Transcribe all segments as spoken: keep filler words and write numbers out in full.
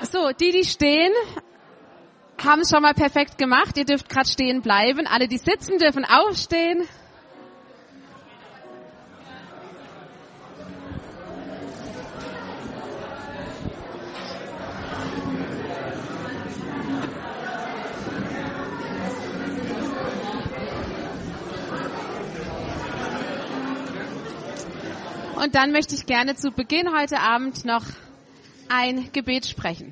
So, die, die stehen, haben es schon mal perfekt gemacht. Ihr dürft gerade stehen bleiben. Alle, die sitzen, dürfen aufstehen. Und dann möchte ich gerne zu Beginn heute Abend noch ein Gebet sprechen.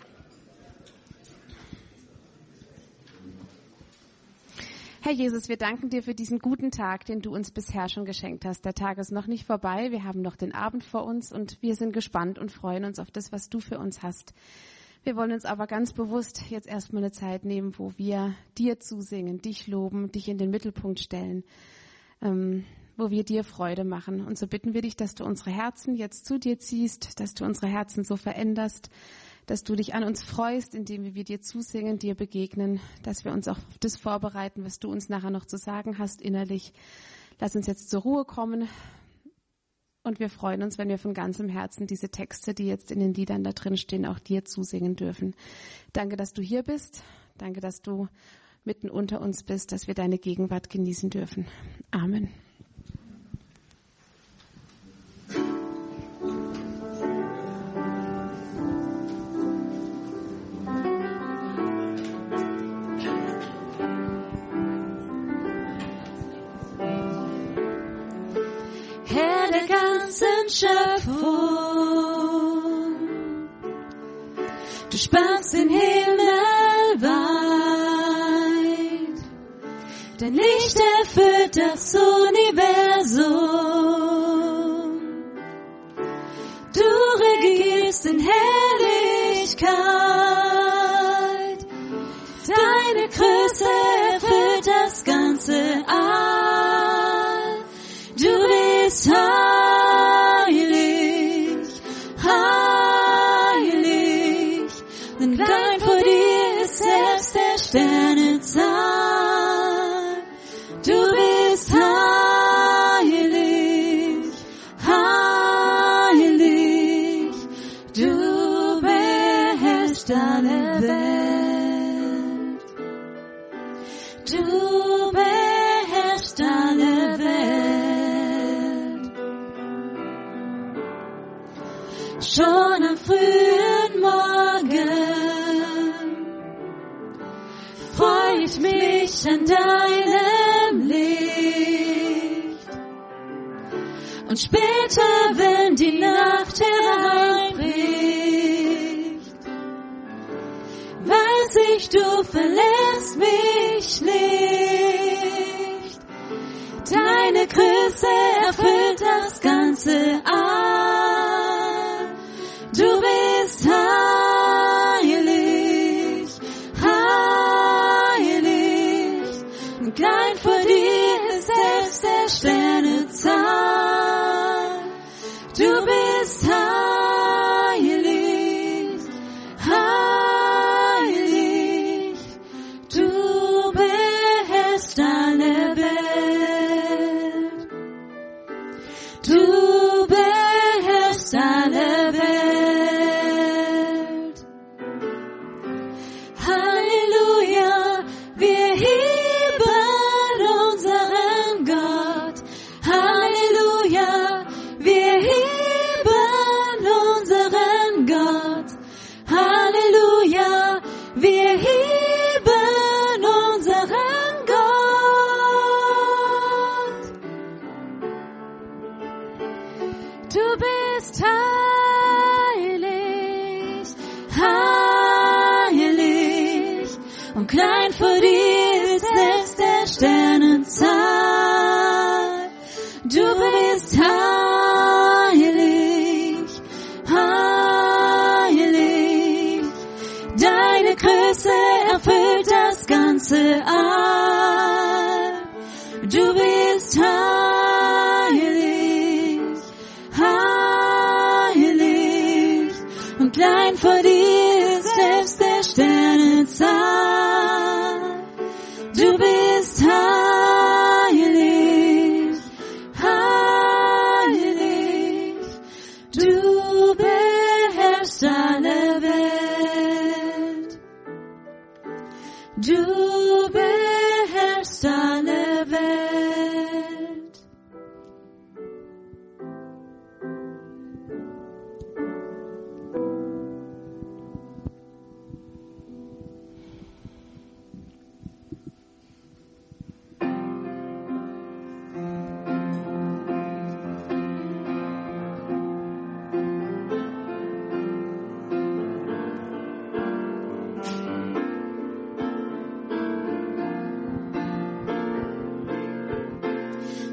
Herr Jesus, wir danken dir für diesen guten Tag, den du uns bisher schon geschenkt hast. Der Tag ist noch nicht vorbei, wir haben noch den Abend vor uns und wir sind gespannt und freuen uns auf das, was du für uns hast. Wir wollen uns aber ganz bewusst jetzt erstmal eine Zeit nehmen, wo wir dir zusingen, dich loben, dich in den Mittelpunkt stellen, ähm, wo wir dir Freude machen. Und so bitten wir dich, dass du unsere Herzen jetzt zu dir ziehst, dass du unsere Herzen so veränderst, dass du dich an uns freust, indem wir dir zusingen, dir begegnen, dass wir uns auch auf das vorbereiten, was du uns nachher noch zu sagen hast innerlich. Lass uns jetzt zur Ruhe kommen und wir freuen uns, wenn wir von ganzem Herzen diese Texte, die jetzt in den Liedern da drin stehen, auch dir zusingen dürfen. Danke, dass du hier bist. Danke, dass du mitten unter uns bist, dass wir deine Gegenwart genießen dürfen. Amen. Herr der ganzen Schöpfung, du spannst den Himmel weit, dein Licht erfüllt das Universum, du regierst in Herrlichkeit, deine Größe erfüllt das ganze All, du bist heilig, heilig, denn klein vor dir ist selbst der Sternenzahl. Du bist heilig, heilig, du beherrschst alle Welt. Du beherrschst alle Welt. Schon am frühen Morgen freu ich mich an deinem Licht. Und später, wenn die Nacht hereinbricht, weiß ich, du verlässt mich nicht. Deine Größe erfüllt das ganze All. Du bist heilig, heilig, und klein vor dir ist selbst der Sternenzahl. Du bist heilig, heilig, du beherrschst alle Welt. Du beherrschst alle Welt. Halleluja, wir heben unseren Gott. Halleluja, wir heben unseren Gott. Halleluja, wir heben unseren Gott. Du bist heilig, heilig, und klein vor dir ist selbst der Sternenzahl. Du bist heilig, heilig, deine Größe erfüllt das ganze All. Du bist heilig, heilig, und klein vor dir ist selbst der Sternenzahl. Du bist heilig, heilig, du beherrschst alle Welt.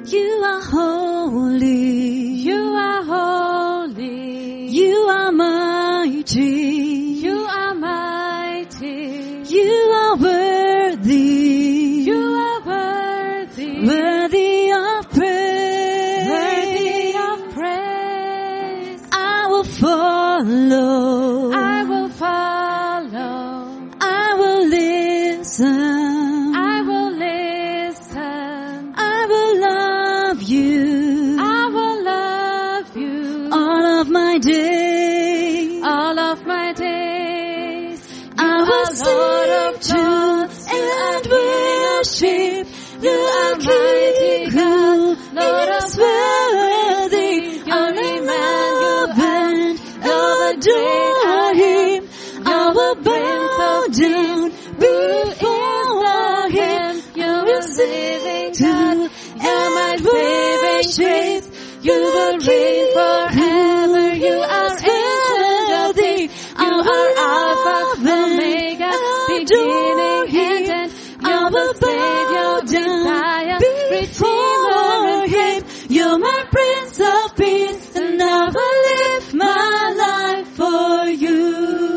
You are holy. You are holy. You are mighty. You are mighty. You are worthy. You are worthy. Worthy of praise. Worthy of praise. I will follow. I will follow. I will listen. I will listen. I will love you. I will love you. All of my days. All of my days. I will sing to and worship. You are mighty God, Lord of worthy. Only man you and I'll adore him. I will bow down before him. You will sing to and worship. You will reign forever. You are worthy. You are Alpha and Omega, beginning and end. I will bow down before him. You're my Prince of Peace, and I will live my life for you.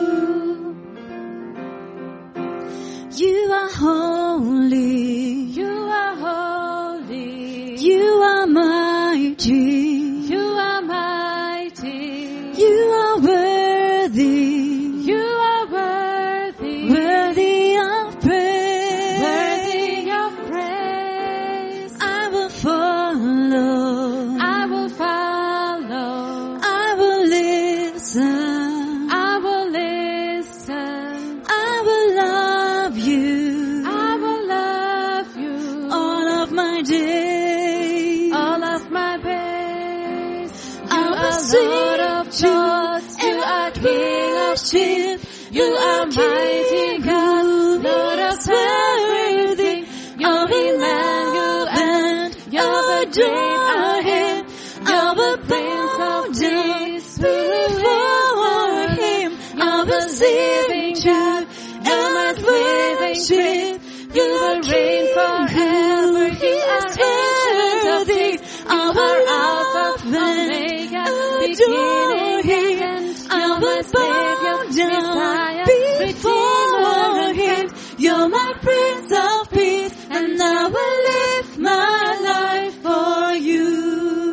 You are holy. You are holy. You are mighty. You are mighty. You are worthy. You are worthy. Worthy of praise. Worthy of praise. I will follow. I will follow. I will listen. I will listen. I will love you. I will love you. All of my days. All of my days. I will sing Lord of Lords. You are King of Kings. You are mighty God, Lord of worthy. You're Emmanuel and you're adore him. I will bow down before him. I will sing to and worship. You will reign forever. He is worthy. I will Alpha and Omega, beginning and end. I will bow down before him. You're my Prince of Peace, and I will live my life for you.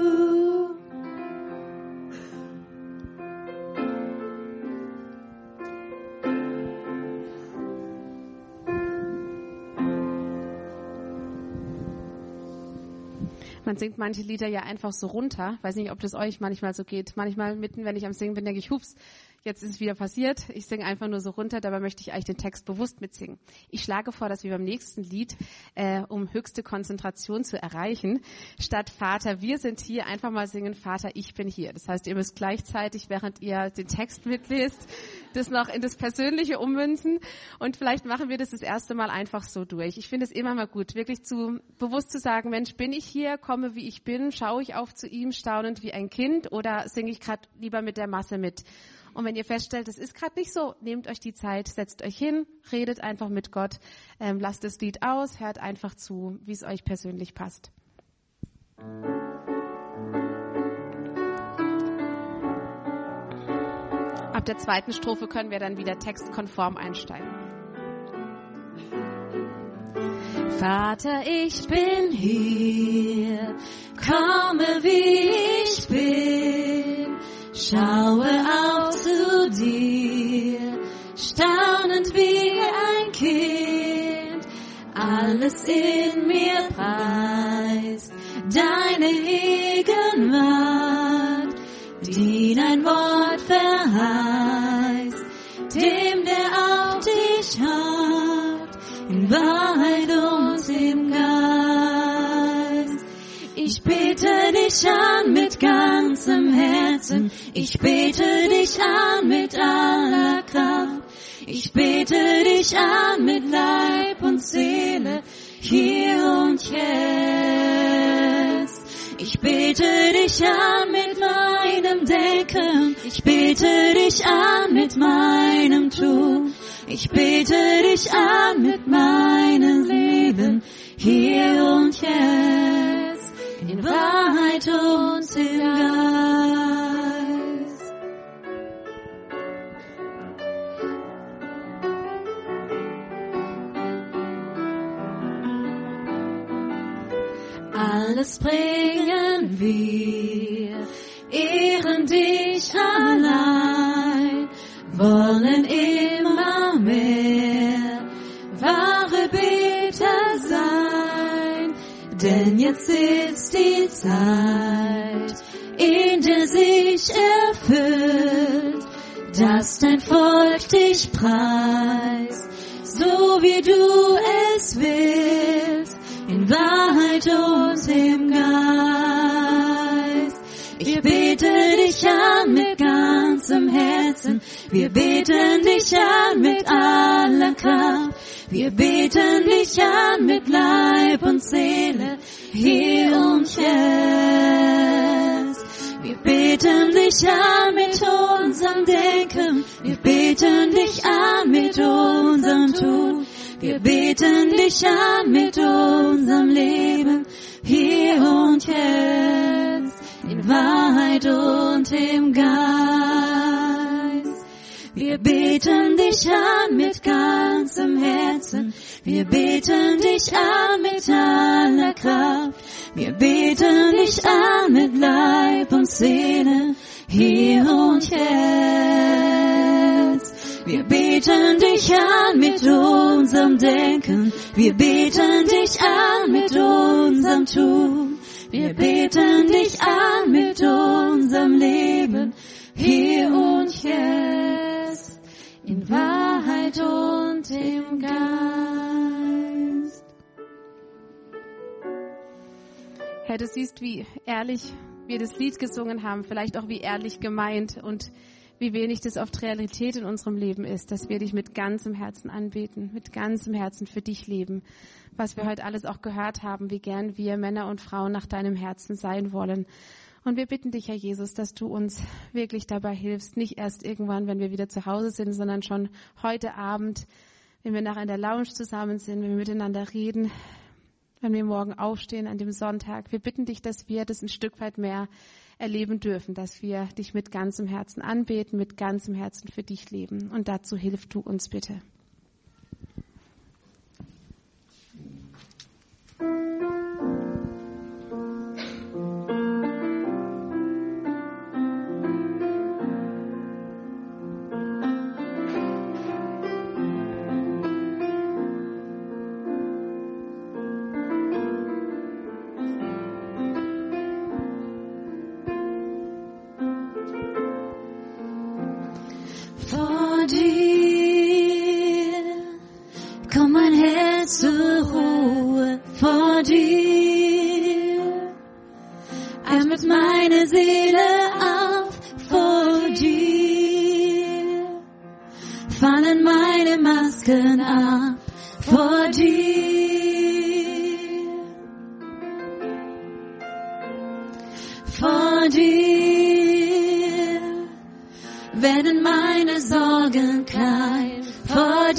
Man singt manche Lieder ja einfach so runter. Weiß nicht, ob das euch manchmal so geht. Manchmal mitten, wenn ich am Singen bin, denke ich, hups, jetzt ist es wieder passiert. Ich singe einfach nur so runter, dabei möchte ich eigentlich den Text bewusst mitsingen. Ich schlage vor, dass wir beim nächsten Lied, äh, um höchste Konzentration zu erreichen, statt Vater, wir sind hier, einfach mal singen, Vater, ich bin hier. Das heißt, ihr müsst gleichzeitig, während ihr den Text mitlest, das noch in das Persönliche ummünzen. Und vielleicht machen wir das das erste Mal einfach so durch. Ich finde es immer mal gut, wirklich zu bewusst zu sagen, Mensch, bin ich hier, komme wie ich bin, schaue ich auf zu ihm, staunend wie ein Kind, oder singe ich gerade lieber mit der Masse mit? Und wenn ihr feststellt, das ist gerade nicht so, nehmt euch die Zeit, setzt euch hin, redet einfach mit Gott, ähm, lasst das Lied aus, hört einfach zu, wie es euch persönlich passt. Ab der zweiten Strophe können wir dann wieder textkonform einsteigen. Vater, ich bin hier, komme wie ich bin, schaue auf zu dir, staunend wie ein Kind, alles in mir preist deine Gegenwart, die dein Wort verheißt, dem der auf dich schaut, in Wahrheit und im Geist. Ich bete dich an mit ganzem Herzen, ich bete dich an mit aller Kraft, ich bete dich an mit Leib und Seele, hier und jetzt. Ich bete dich an mit meinem Denken, ich bete dich an mit meinem Tun, ich bete dich an mit meinem Leben, hier und jetzt. in Wahrheit und im Geist. Alles bringen wir, ehren dich allein, wollen immer mehr wahre Beter sein, denn jetzt ist die Zeit, in der sich erfüllt, dass dein Volk dich preist, so wie du es willst, in Wahrheit und im Geist. Ich bete dich an mit ganzem Herzen, wir beten dich an mit aller Kraft, wir beten dich an mit Leib und Seele, hier und jetzt. Wir beten dich an mit unserem Denken, wir beten dich an mit unserem Tun, wir beten dich an mit unserem Leben, hier und jetzt, in Wahrheit und im Geist. Wir beten dich an mit ganzem Herzen, wir beten dich an mit aller Kraft, wir beten dich an mit Leib und Seele, hier und jetzt. Wir beten dich an mit unserem Denken, wir beten dich an mit unserem Tun, wir beten dich an mit unserem Leben, hier und jetzt, in Wahrheit und im Geist. Herr, du siehst, wie ehrlich wir das Lied gesungen haben, vielleicht auch wie ehrlich gemeint und wie wenig das oft Realität in unserem Leben ist, dass wir dich mit ganzem Herzen anbeten, mit ganzem Herzen für dich leben. Was wir heute alles auch gehört haben, wie gern wir Männer und Frauen nach deinem Herzen sein wollen. Und wir bitten dich, Herr Jesus, dass du uns wirklich dabei hilfst, nicht erst irgendwann, wenn wir wieder zu Hause sind, sondern schon heute Abend, wenn wir nachher in der Lounge zusammen sind, wenn wir miteinander reden, wenn wir morgen aufstehen an dem Sonntag. Wir bitten dich, dass wir das ein Stück weit mehr erleben dürfen, dass wir dich mit ganzem Herzen anbeten, mit ganzem Herzen für dich leben. Und dazu hilf du uns bitte. Vor dir kommt mein Herz zur Ruhe, vor dir atmet meine Seele auf, vor dir fallen meine Masken ab, vor dir, vor dir werden meine Sorgen klein, vor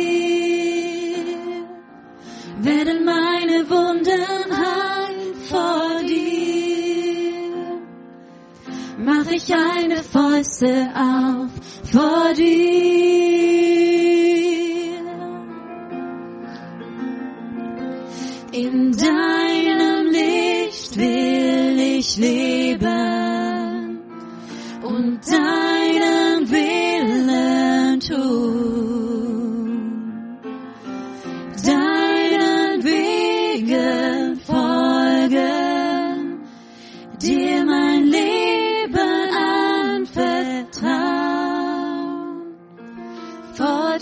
dir werden meine Wunden heil, vor dir mach ich eine Fäuste auf, vor dir. In deinem Licht will ich leben und deinen Willen tun, deinen Wegen folgen, dir mein Leben anvertrauen. Vor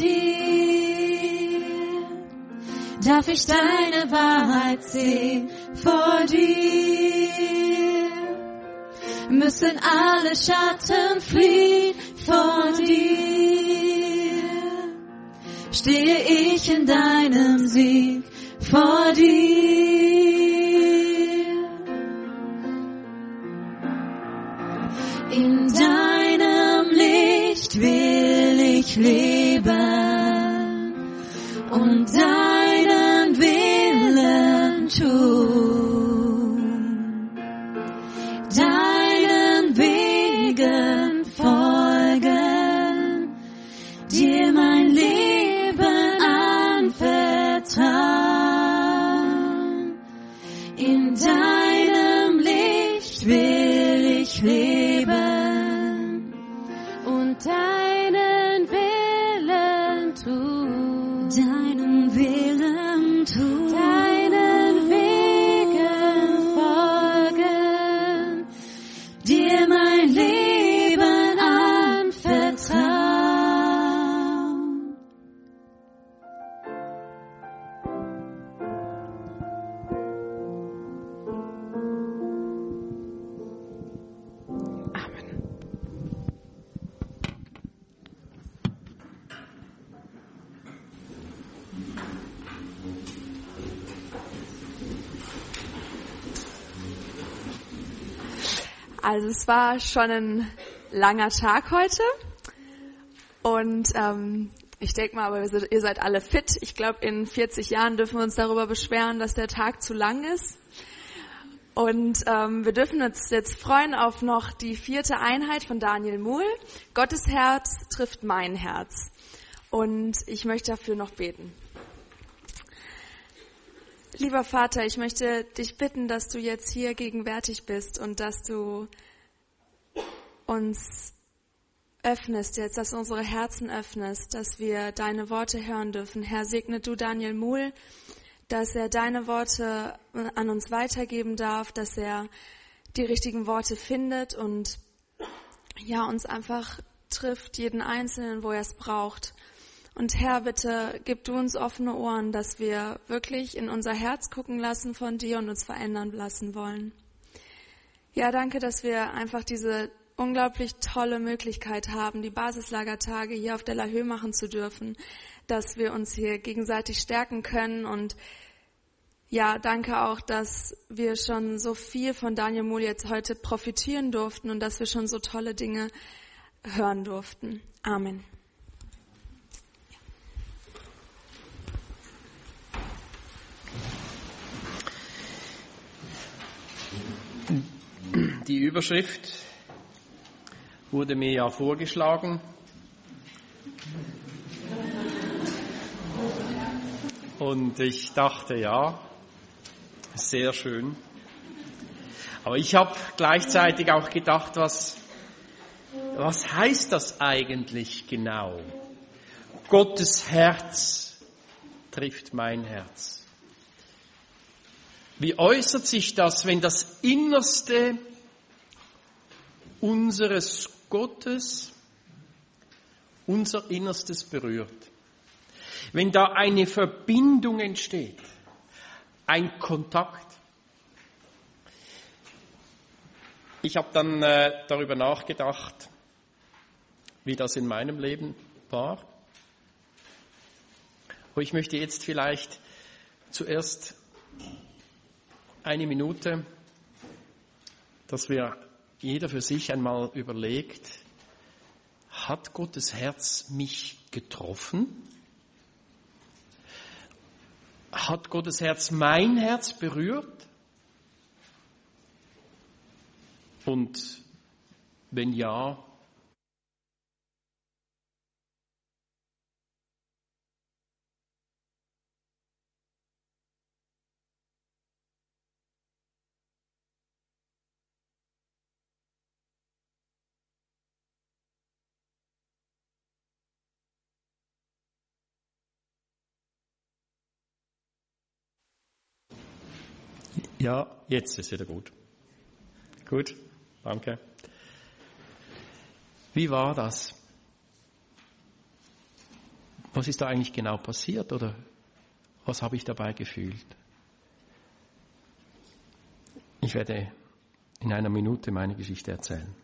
dir darf ich deine Wahrheit sehen, vor dir müssen alle Schatten fliehen, vor dir stehe ich in deinem Sieg, vor dir. In deinem Licht will ich leben und deinen Willen tun, und deinen Willen tun, deinen Willen tun, deinen Wegen folgen, dir mein Leben anvertrauen. Also es war schon ein langer Tag heute und ähm, ich denke mal, aber ihr seid alle fit. Ich glaube, in vierzig Jahren dürfen wir uns darüber beschweren, dass der Tag zu lang ist. Und ähm, wir dürfen uns jetzt freuen auf noch die vierte Einheit von Daniel Muhl. Gottes Herz trifft mein Herz. Und ich möchte dafür noch beten. Lieber Vater, ich möchte dich bitten, dass du jetzt hier gegenwärtig bist und dass du uns öffnest jetzt, dass du unsere Herzen öffnest, dass wir deine Worte hören dürfen. Herr, segne du Daniel Muhl, dass er deine Worte an uns weitergeben darf, dass er die richtigen Worte findet und ja, uns einfach trifft, jeden Einzelnen, wo er es braucht. Und Herr, bitte gib du uns offene Ohren, dass wir wirklich in unser Herz gucken lassen von dir und uns verändern lassen wollen. Ja, danke, dass wir einfach diese unglaublich tolle Möglichkeit haben, die Basislagertage hier auf der La Höhe machen zu dürfen, dass wir uns hier gegenseitig stärken können. Und ja, danke auch, dass wir schon so viel von Daniel Muhl jetzt heute profitieren durften und dass wir schon so tolle Dinge hören durften. Amen. Die Überschrift wurde mir ja vorgeschlagen. Und ich dachte, ja, sehr schön. Aber ich habe gleichzeitig auch gedacht, was, was heißt das eigentlich genau? Gottes Herz trifft mein Herz. Wie äußert sich das, wenn das Innerste unseres Gottes unser Innerstes berührt? Wenn da eine Verbindung entsteht, ein Kontakt. Ich habe dann äh, darüber nachgedacht, wie das in meinem Leben war. Und ich möchte jetzt vielleicht zuerst eine Minute, dass wir jeder für sich einmal überlegt, hat Gottes Herz mich getroffen? Hat Gottes Herz mein Herz berührt? Und wenn ja, ja, jetzt ist wieder gut. Gut, danke. Wie war das? Was ist da eigentlich genau passiert oder was habe ich dabei gefühlt? Ich werde in einer Minute meine Geschichte erzählen.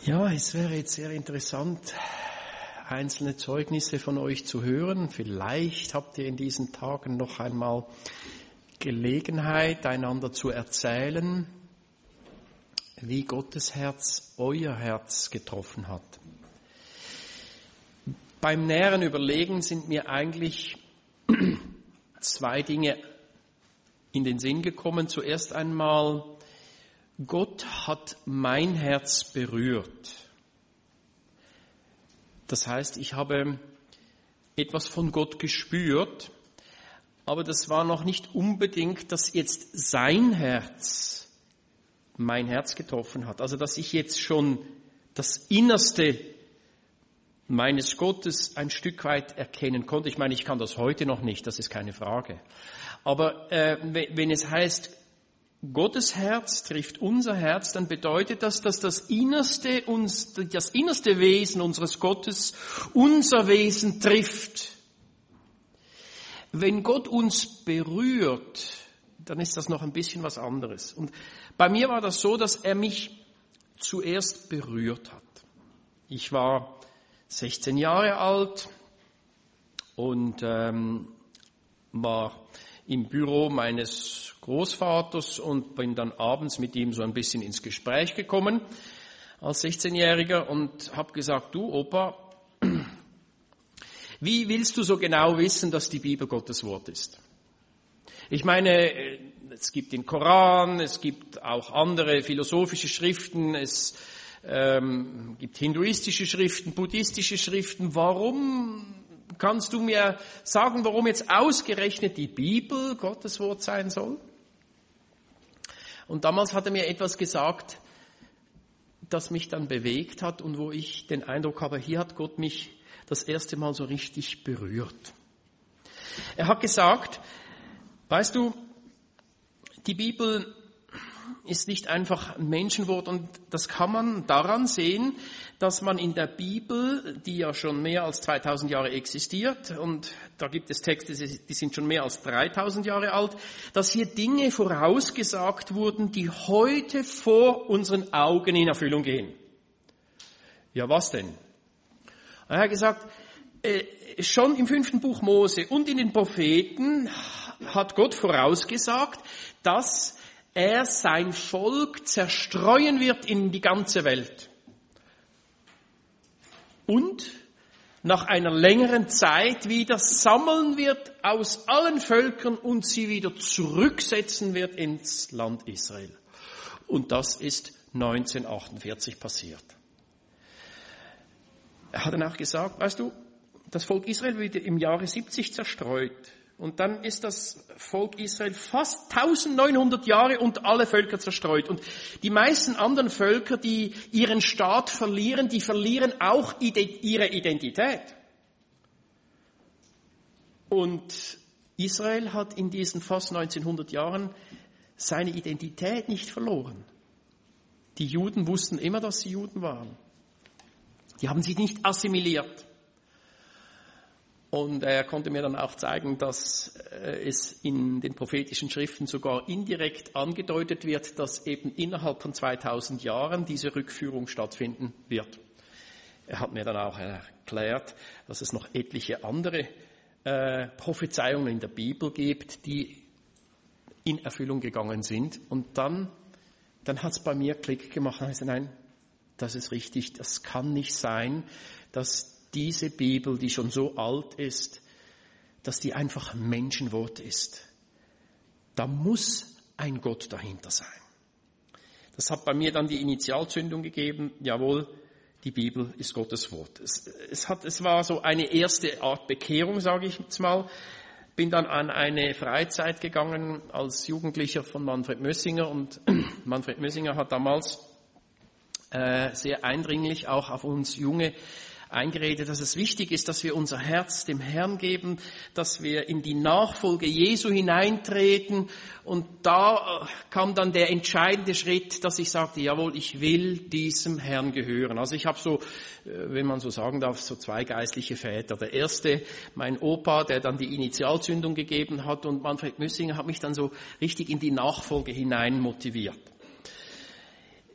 Ja, es wäre jetzt sehr interessant, einzelne Zeugnisse von euch zu hören. Vielleicht habt ihr in diesen Tagen noch einmal Gelegenheit, einander zu erzählen, wie Gottes Herz euer Herz getroffen hat. Beim näheren Überlegen sind mir eigentlich zwei Dinge in den Sinn gekommen. Zuerst einmal, Gott hat mein Herz berührt. Das heißt, ich habe etwas von Gott gespürt, aber das war noch nicht unbedingt, dass jetzt sein Herz mein Herz getroffen hat. Also, dass ich jetzt schon das Innerste meines Gottes ein Stück weit erkennen konnte. Ich meine, ich kann das heute noch nicht, das ist keine Frage. Aber äh, wenn es heißt, Gottes Herz trifft unser Herz, dann bedeutet das, dass das Innerste, uns, das innerste Wesen unseres Gottes unser Wesen trifft. Wenn Gott uns berührt, dann ist das noch ein bisschen was anderes. Und bei mir war das so, dass er mich zuerst berührt hat. Ich war sechzehn Jahre alt und ähm, war im Büro meines Großvaters und bin dann abends mit ihm so ein bisschen ins Gespräch gekommen als sechzehnjähriger und habe gesagt, du Opa, wie willst du so genau wissen, dass die Bibel Gottes Wort ist? Ich meine, es gibt den Koran, es gibt auch andere philosophische Schriften, es ähm, gibt hinduistische Schriften, buddhistische Schriften. Warum kannst du mir sagen, warum jetzt ausgerechnet die Bibel Gottes Wort sein soll? Und damals hat er mir etwas gesagt, das mich dann bewegt hat und wo ich den Eindruck habe, hier hat Gott mich das erste Mal so richtig berührt. Er hat gesagt, weißt du, die Bibel ist nicht einfach ein Menschenwort und das kann man daran sehen, dass man in der Bibel, die ja schon mehr als zweitausend Jahre existiert und da gibt es Texte, die sind schon mehr als dreitausend Jahre alt, dass hier Dinge vorausgesagt wurden, die heute vor unseren Augen in Erfüllung gehen. Ja, was denn? Er hat gesagt, äh, schon im fünften Buch Mose und in den Propheten hat Gott vorausgesagt, dass er sein Volk zerstreuen wird in die ganze Welt. Und nach einer längeren Zeit wieder sammeln wird aus allen Völkern und sie wieder zurücksetzen wird ins Land Israel. Und das ist neunzehnhundertachtundvierzig passiert. Er hat dann auch gesagt, weißt du, das Volk Israel wird im Jahre siebzig zerstreut. Und dann ist das Volk Israel fast neunzehnhundert Jahre und alle Völker zerstreut. Und die meisten anderen Völker, die ihren Staat verlieren, die verlieren auch ihre Identität. Und Israel hat in diesen fast neunzehnhundert Jahren seine Identität nicht verloren. Die Juden wussten immer, dass sie Juden waren. Die haben sich nicht assimiliert. Und er konnte mir dann auch zeigen, dass es in den prophetischen Schriften sogar indirekt angedeutet wird, dass eben innerhalb von zweitausend Jahren diese Rückführung stattfinden wird. Er hat mir dann auch erklärt, dass es noch etliche andere äh, Prophezeiungen in der Bibel gibt, die in Erfüllung gegangen sind. Und dann, dann hat es bei mir Klick gemacht. Und ich sagte, nein, das ist richtig, das kann nicht sein, dass diese Bibel, die schon so alt ist, dass die einfach ein Menschenwort ist. Da muss ein Gott dahinter sein. Das hat bei mir dann die Initialzündung gegeben, jawohl, die Bibel ist Gottes Wort. Es, es, hat, es war so eine erste Art Bekehrung, sage ich jetzt mal. Bin dann an eine Freizeit gegangen als Jugendlicher von Manfred Mössinger und Manfred Mössinger hat damals äh, sehr eindringlich auch auf uns Junge eingeredet, dass es wichtig ist, dass wir unser Herz dem Herrn geben, dass wir in die Nachfolge Jesu hineintreten. Und da kam dann der entscheidende Schritt, dass ich sagte, jawohl, ich will diesem Herrn gehören. Also ich habe so, wenn man so sagen darf, so zwei geistliche Väter. Der erste, mein Opa, der dann die Initialzündung gegeben hat, und Manfred Mössinger hat mich dann so richtig in die Nachfolge hinein motiviert.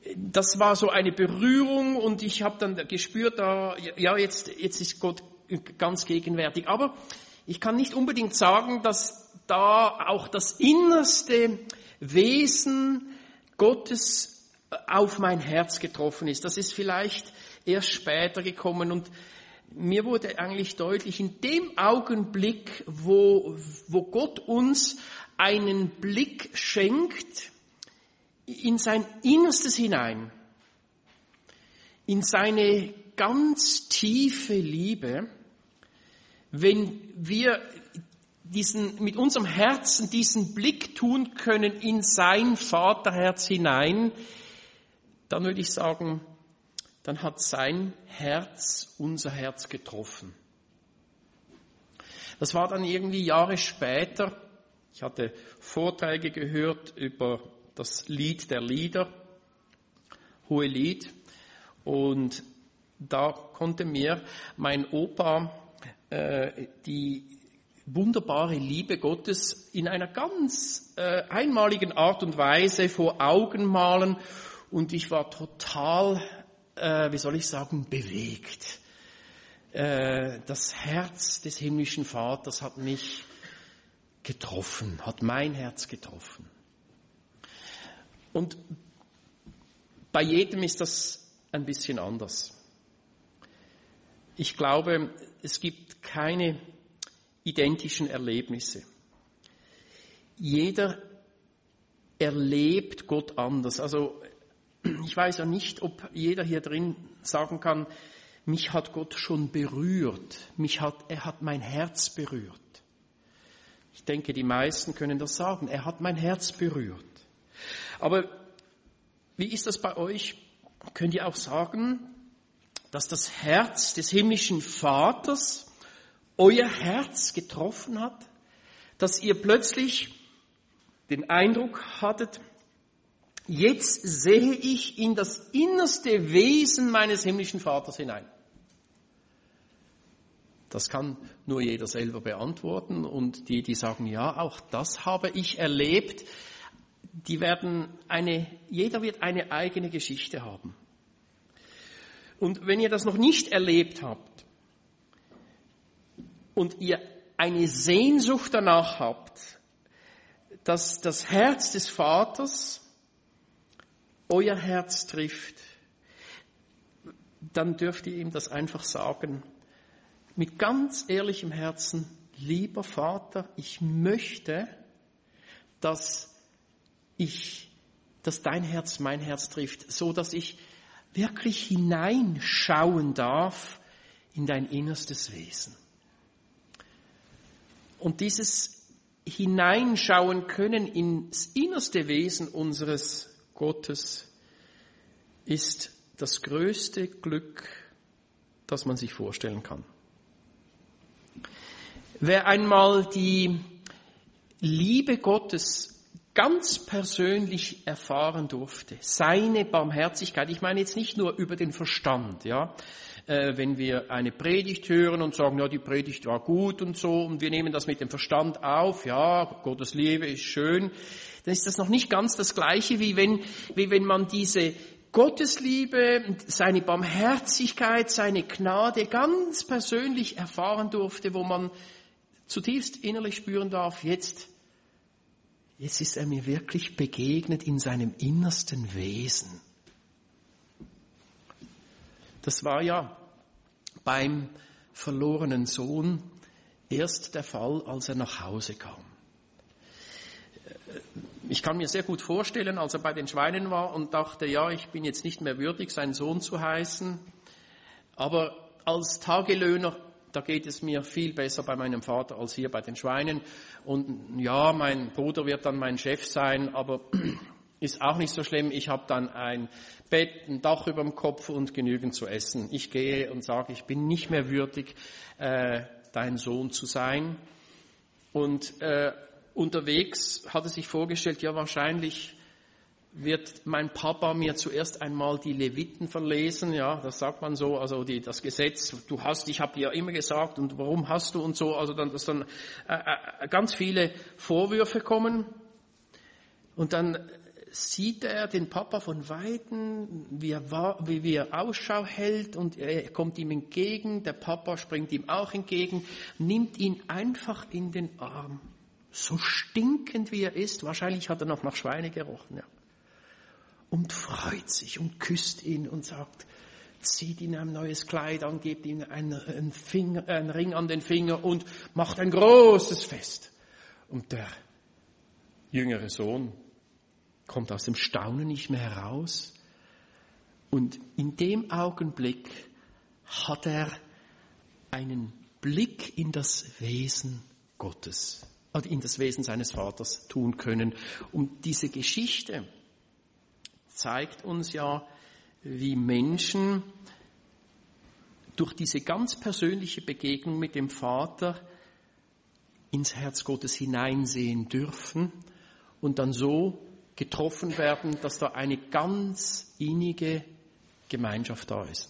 das war so eine Berührung und ich habe dann gespürt, da, ja, jetzt, jetzt ist Gott ganz gegenwärtig. Aber ich kann nicht unbedingt sagen, dass da auch das innerste Wesen Gottes auf mein Herz getroffen ist. Das ist vielleicht erst später gekommen und mir wurde eigentlich deutlich, in dem Augenblick, wo, wo Gott uns einen Blick schenkt, in sein Innerstes hinein, in seine ganz tiefe Liebe, wenn wir diesen, mit unserem Herzen diesen Blick tun können in sein Vaterherz hinein, dann würde ich sagen, dann hat sein Herz unser Herz getroffen. Das war dann irgendwie Jahre später. Ich hatte Vorträge gehört über das Lied der Lieder, Hohelied, und da konnte mir mein Opa äh, die wunderbare Liebe Gottes in einer ganz äh, einmaligen Art und Weise vor Augen malen und ich war total, äh, wie soll ich sagen, bewegt. Äh, das Herz des himmlischen Vaters hat mich getroffen, hat mein Herz getroffen. Und bei jedem ist das ein bisschen anders. Ich glaube, es gibt keine identischen Erlebnisse. Jeder erlebt Gott anders. Also ich weiß ja nicht, ob jeder hier drin sagen kann, mich hat Gott schon berührt, mich hat, er hat mein Herz berührt. Ich denke, die meisten können das sagen, er hat mein Herz berührt. Aber wie ist das bei euch? Könnt ihr auch sagen, dass das Herz des himmlischen Vaters euer Herz getroffen hat? Dass ihr plötzlich den Eindruck hattet, jetzt sehe ich in das innerste Wesen meines himmlischen Vaters hinein? Das kann nur jeder selber beantworten und die, die sagen, ja, auch das habe ich erlebt, die werden eine, jeder wird eine eigene Geschichte haben. Und wenn ihr das noch nicht erlebt habt und ihr eine Sehnsucht danach habt, dass das Herz des Vaters euer Herz trifft, dann dürft ihr ihm das einfach sagen, mit ganz ehrlichem Herzen, lieber Vater, ich möchte, dass ich, dass dein Herz mein Herz trifft, so dass ich wirklich hineinschauen darf in dein innerstes Wesen. Und dieses Hineinschauen können ins innerste Wesen unseres Gottes ist das größte Glück, das man sich vorstellen kann. Wer einmal die Liebe Gottes ganz persönlich erfahren durfte, seine Barmherzigkeit, ich meine jetzt nicht nur über den Verstand, ja, äh, wenn wir eine Predigt hören und sagen, ja, die Predigt war gut und so, und wir nehmen das mit dem Verstand auf, ja, Gottes Liebe ist schön, dann ist das noch nicht ganz das Gleiche, wie wenn, wie wenn man diese Gottesliebe, seine Barmherzigkeit, seine Gnade ganz persönlich erfahren durfte, wo man zutiefst innerlich spüren darf, jetzt, jetzt ist er mir wirklich begegnet in seinem innersten Wesen. Das war ja beim verlorenen Sohn erst der Fall, als er nach Hause kam. Ich kann mir sehr gut vorstellen, als er bei den Schweinen war und dachte, ja, ich bin jetzt nicht mehr würdig, sein Sohn zu heißen, aber als Tagelöhner, da geht es mir viel besser bei meinem Vater als hier bei den Schweinen. Und ja, mein Bruder wird dann mein Chef sein, aber ist auch nicht so schlimm. Ich habe dann ein Bett, ein Dach über dem Kopf und genügend zu essen. Ich gehe und sage, ich bin nicht mehr würdig, äh, dein Sohn zu sein. Und äh, unterwegs hat er sich vorgestellt, ja, wahrscheinlich wird mein Papa mir zuerst einmal die Leviten verlesen, ja, das sagt man so, also die, das Gesetz, du hast, ich habe dir ja immer gesagt und warum hast du und so, also dann, dass dann äh, äh, ganz viele Vorwürfe kommen und dann sieht er den Papa von Weitem, wie er, war, wie, wie er Ausschau hält und er kommt ihm entgegen, der Papa springt ihm auch entgegen, nimmt ihn einfach in den Arm. So stinkend wie er ist, wahrscheinlich hat er noch nach Schweine gerochen, ja. Und freut sich und küsst ihn und sagt, zieht ihn ein neues Kleid an, gibt ihm einen, einen, Finger, einen Ring an den Finger und macht ein großes Fest. Und der jüngere Sohn kommt aus dem Staunen nicht mehr heraus. Und in dem Augenblick hat er einen Blick in das Wesen Gottes, also in das Wesen seines Vaters tun können. Und diese Geschichte zeigt uns ja, wie Menschen durch diese ganz persönliche Begegnung mit dem Vater ins Herz Gottes hineinsehen dürfen und dann so getroffen werden, dass da eine ganz innige Gemeinschaft da ist.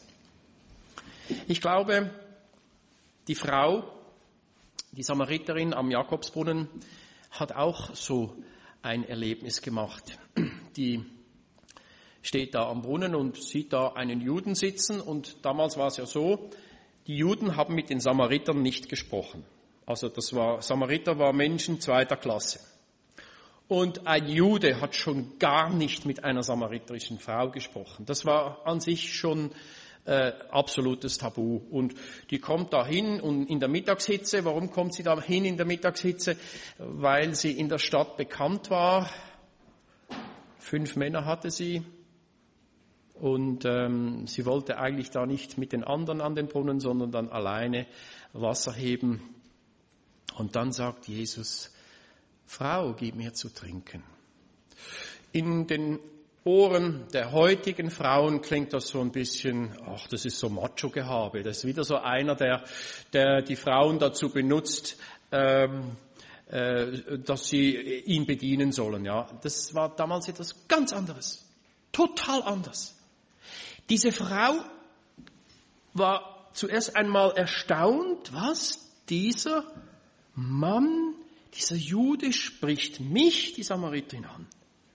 Ich glaube, die Frau, die Samariterin am Jakobsbrunnen, hat auch so ein Erlebnis gemacht. Die steht da am Brunnen und sieht da einen Juden sitzen und damals war es ja so, die Juden haben mit den Samaritern nicht gesprochen. Also das war, Samariter war Menschen zweiter Klasse. Und ein Jude hat schon gar nicht mit einer samariterischen Frau gesprochen. Das war an sich schon äh, absolutes Tabu. Und die kommt da hin und in der Mittagshitze. Warum kommt sie da hin in der Mittagshitze? Weil sie in der Stadt bekannt war. Fünf Männer hatte sie. Und ähm, sie wollte eigentlich da nicht mit den anderen an den Brunnen, sondern dann alleine Wasser heben. Und dann sagt Jesus, Frau, gib mir zu trinken. In den Ohren der heutigen Frauen klingt das so ein bisschen, ach, das ist so Macho-Gehabe. Das ist wieder so einer, der, der die Frauen dazu benutzt, ähm, äh, dass sie ihn bedienen sollen. Ja, das war damals etwas ganz anderes. Total anders. Diese Frau war zuerst einmal erstaunt, was dieser Mann, dieser Jude spricht mich, die Samariterin, an.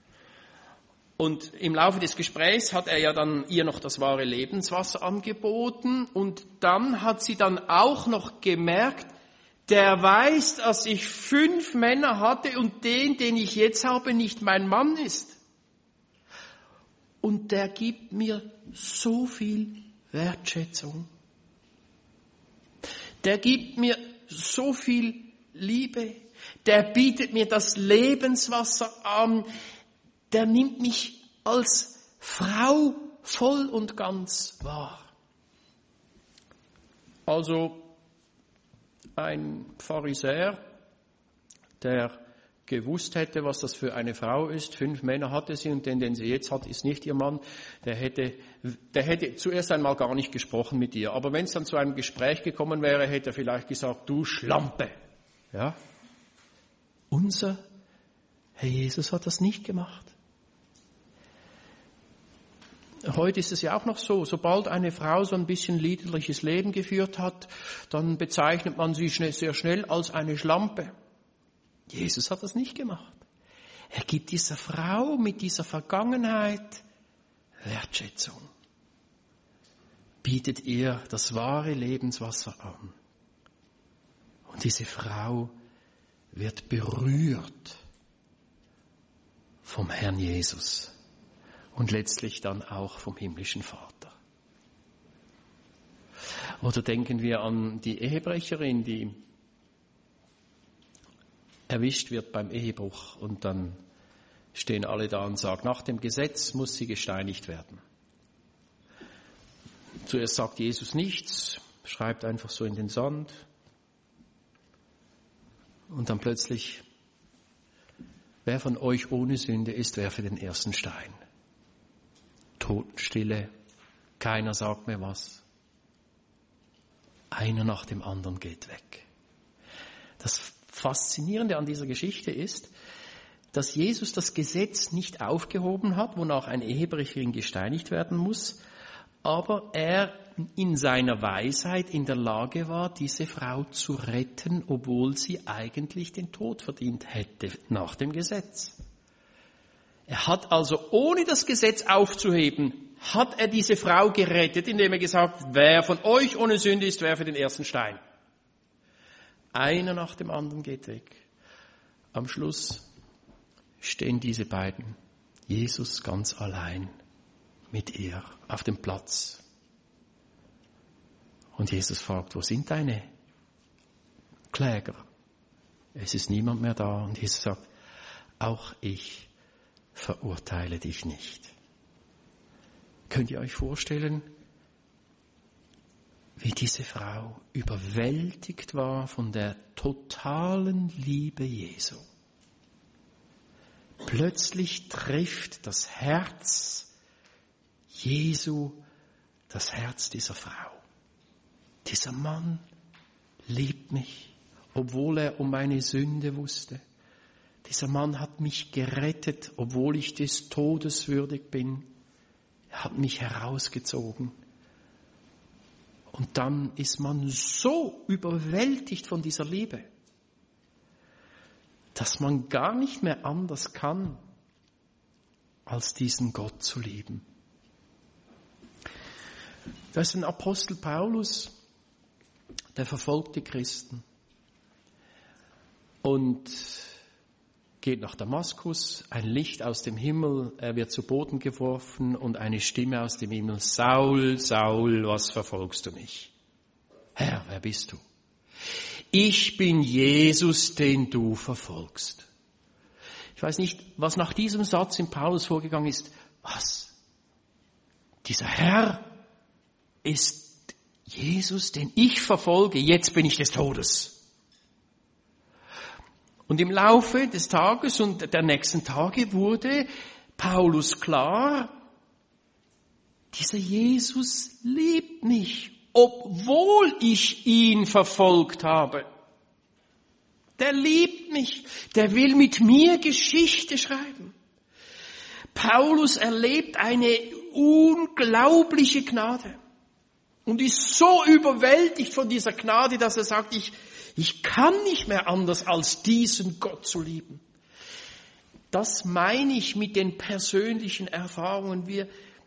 Und im Laufe des Gesprächs hat er ja dann ihr noch das wahre Lebenswasser angeboten und dann hat sie dann auch noch gemerkt, der weiß, dass ich fünf Männer hatte und den, den ich jetzt habe, nicht mein Mann ist. Und der gibt mir so viel Wertschätzung. Der gibt mir so viel Liebe. Der bietet mir das Lebenswasser an. Der nimmt mich als Frau voll und ganz wahr. Also ein Pharisäer, der gewusst hätte, was das für eine Frau ist. Fünf Männer hatte sie und den, den sie jetzt hat, ist nicht ihr Mann. Der hätte, der hätte zuerst einmal gar nicht gesprochen mit ihr. Aber wenn es dann zu einem Gespräch gekommen wäre, hätte er vielleicht gesagt, du Schlampe. Ja? Unser Herr Jesus hat das nicht gemacht. Heute ist es ja auch noch so, sobald eine Frau so ein bisschen liederliches Leben geführt hat, dann bezeichnet man sie schnell, sehr schnell als eine Schlampe. Jesus hat das nicht gemacht. Er gibt dieser Frau mit dieser Vergangenheit Wertschätzung, bietet ihr das wahre Lebenswasser an. Und diese Frau wird berührt vom Herrn Jesus und letztlich dann auch vom himmlischen Vater. Oder denken wir an die Ehebrecherin, die erwischt wird beim Ehebruch und dann stehen alle da und sagen, nach dem Gesetz muss sie gesteinigt werden. Zuerst sagt Jesus nichts, schreibt einfach so in den Sand und dann plötzlich, wer von euch ohne Sünde ist, werfe den ersten Stein. Totenstille, keiner sagt mehr was. Einer nach dem anderen geht weg. Das Faszinierende an dieser Geschichte ist, dass Jesus das Gesetz nicht aufgehoben hat, wonach ein Ehebrecherin gesteinigt werden muss, aber er in seiner Weisheit in der Lage war, diese Frau zu retten, obwohl sie eigentlich den Tod verdient hätte nach dem Gesetz. Er hat also, ohne das Gesetz aufzuheben, hat er diese Frau gerettet, indem er gesagt hat, wer von euch ohne Sünde ist, werfe den ersten Stein. Einer nach dem anderen geht weg. Am Schluss stehen diese beiden, Jesus ganz allein mit ihr auf dem Platz. Und Jesus fragt, wo sind deine Kläger? Es ist niemand mehr da. Und Jesus sagt, auch ich verurteile dich nicht. Könnt ihr euch vorstellen, wie diese Frau überwältigt war von der totalen Liebe Jesu? Plötzlich trifft das Herz Jesu das Herz dieser Frau. Dieser Mann liebt mich, obwohl er um meine Sünde wusste. Dieser Mann hat mich gerettet, obwohl ich des Todes würdig bin. Er hat mich herausgezogen. Und dann ist man so überwältigt von dieser Liebe, dass man gar nicht mehr anders kann, als diesen Gott zu lieben. Da ist ein Apostel Paulus, der verfolgte Christen und geht nach Damaskus, ein Licht aus dem Himmel, er wird zu Boden geworfen und eine Stimme aus dem Himmel, Saul, Saul, was verfolgst du mich? Herr, wer bist du? Ich bin Jesus, den du verfolgst. Ich weiß nicht, was nach diesem Satz in Paulus vorgegangen ist. Was? Dieser Herr ist Jesus, den ich verfolge, jetzt bin ich des Todes. Und im Laufe des Tages und der nächsten Tage wurde Paulus klar, dieser Jesus liebt mich, obwohl ich ihn verfolgt habe. Der liebt mich, der will mit mir Geschichte schreiben. Paulus erlebt eine unglaubliche Gnade und ist so überwältigt von dieser Gnade, dass er sagt, ich Ich kann nicht mehr anders, als diesen Gott zu lieben. Das meine ich mit den persönlichen Erfahrungen. Wir,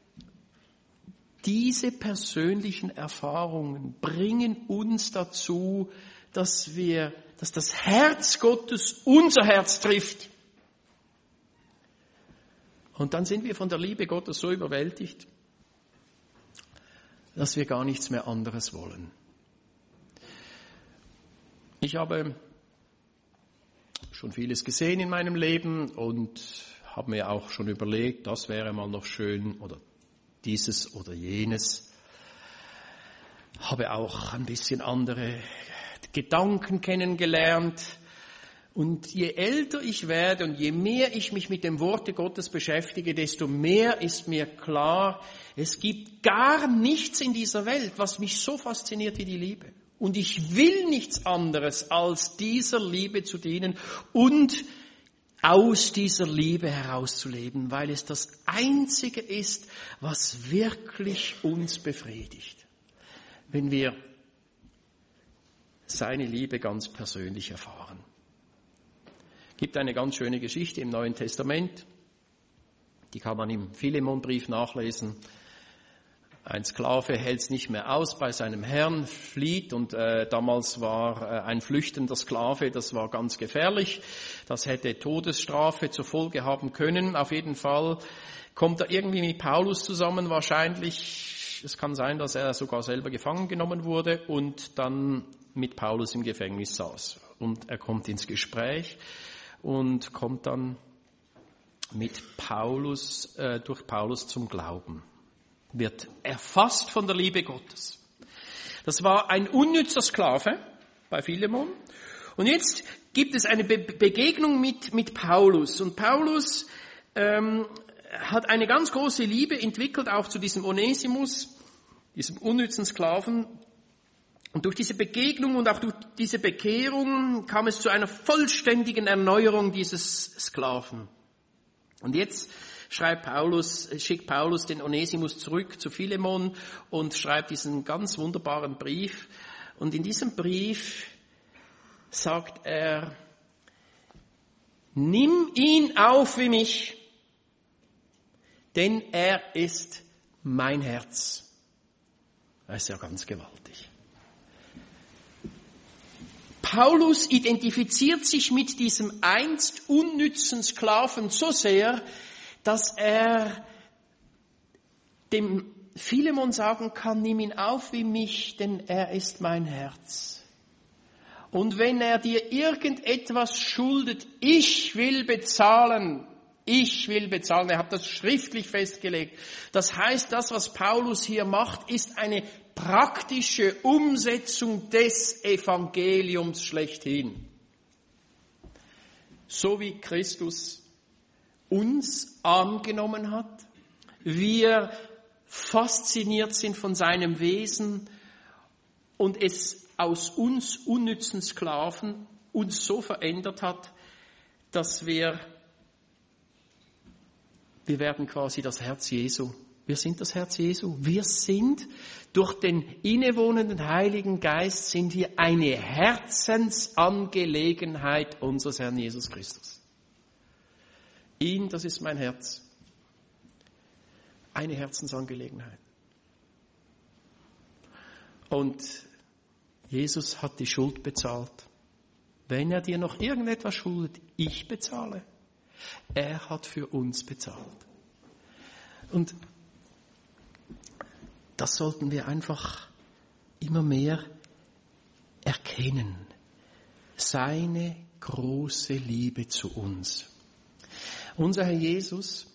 diese persönlichen Erfahrungen bringen uns dazu, dass wir, dass das Herz Gottes unser Herz trifft. Und dann sind wir von der Liebe Gottes so überwältigt, dass wir gar nichts mehr anderes wollen. Ich habe schon vieles gesehen in meinem Leben und habe mir auch schon überlegt, das wäre mal noch schön oder dieses oder jenes. Habe auch ein bisschen andere Gedanken kennengelernt. Und je älter ich werde und je mehr ich mich mit dem Worte Gottes beschäftige, desto mehr ist mir klar, es gibt gar nichts in dieser Welt, was mich so fasziniert wie die Liebe. Und ich will nichts anderes, als dieser Liebe zu dienen und aus dieser Liebe herauszuleben, weil es das Einzige ist, was wirklich uns befriedigt. Wenn wir seine Liebe ganz persönlich erfahren. Es gibt eine ganz schöne Geschichte im Neuen Testament, die kann man im Philemonbrief nachlesen. Ein Sklave hält es nicht mehr aus bei seinem Herrn, flieht und äh, damals war äh, ein flüchtender Sklave, das war ganz gefährlich. Das hätte Todesstrafe zur Folge haben können. Auf jeden Fall kommt er irgendwie mit Paulus zusammen, wahrscheinlich. Es kann sein, dass er sogar selber gefangen genommen wurde und dann mit Paulus im Gefängnis saß. Und er kommt ins Gespräch und kommt dann mit Paulus, äh, durch Paulus zum Glauben. Wird erfasst von der Liebe Gottes. Das war ein unnützer Sklave bei Philemon. Und jetzt gibt es eine Be- Begegnung mit, mit Paulus. Und Paulus ähm, hat eine ganz große Liebe entwickelt, auch zu diesem Onesimus, diesem unnützen Sklaven. Und durch diese Begegnung und auch durch diese Bekehrung kam es zu einer vollständigen Erneuerung dieses Sklaven. Und jetzt schreibt Paulus, schickt Paulus den Onesimus zurück zu Philemon und schreibt diesen ganz wunderbaren Brief. Und in diesem Brief sagt er, nimm ihn auf wie mich, denn er ist mein Herz. Das ist ja ganz gewaltig. Paulus identifiziert sich mit diesem einst unnützen Sklaven so sehr, dass er dem Philemon sagen kann, nimm ihn auf wie mich, denn er ist mein Herz. Und wenn er dir irgendetwas schuldet, ich will bezahlen. Ich will bezahlen. Er hat das schriftlich festgelegt. Das heißt, das, was Paulus hier macht, ist eine praktische Umsetzung des Evangeliums schlechthin. So wie Christus uns angenommen hat, wir fasziniert sind von seinem Wesen und es aus uns unnützen Sklaven uns so verändert hat, dass wir, wir werden quasi das Herz Jesu. Wir sind das Herz Jesu. Wir sind durch den innewohnenden Heiligen Geist sind wir eine Herzensangelegenheit unseres Herrn Jesus Christus. Ihn, das ist mein Herz. Eine Herzensangelegenheit. Und Jesus hat die Schuld bezahlt. Wenn er dir noch irgendetwas schuldet, ich bezahle. Er hat für uns bezahlt. Und das sollten wir einfach immer mehr erkennen. Seine große Liebe zu uns. Unser Herr Jesus